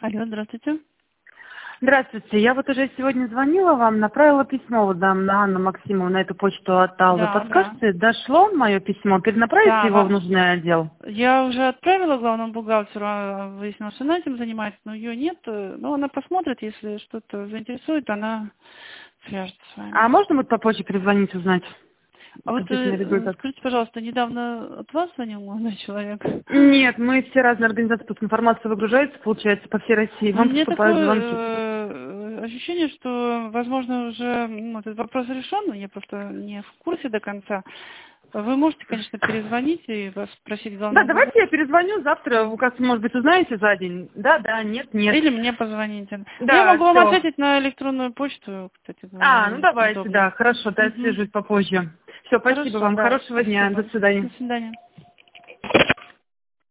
Алло, здравствуйте. Здравствуйте. Я вот уже сегодня звонила вам, направила письмо вот на Анну Максимовну на эту почту от Аллы. Да, да. Подскажете, дошло мое письмо? Перенаправите Да, его в нужный отдел? я уже отправила главному бухгалтеру, выяснила, что она этим занимается, но ее нет. Но она посмотрит, если что-то заинтересует, она свяжется с А вами. можно вот по почте перезвонить, узнать А вот относительно результат? скажите, пожалуйста, недавно от вас звонил молодой человек? Нет, мы все разные организации, просто информация выгружается, получается, по всей России. Ну, Вам мне поступают такое звонки. ощущение, что, возможно, уже этот вопрос решен, но я просто не в курсе до конца. Вы можете, конечно, перезвонить и спросить Да, главного давайте я бухгалтера. перезвоню завтра, вы как может быть, узнаете за день. Да, да, нет, нет. Или мне позвоните. Ну, я Да, могу вам все. ответить на электронную почту, кстати А, ну говоря, давайте, удобнее. да, хорошо, да, я Мгм. свяжусь попозже. Все, спасибо Хорошо, вам, да, хорошего дня, до спасибо. свидания. До свидания.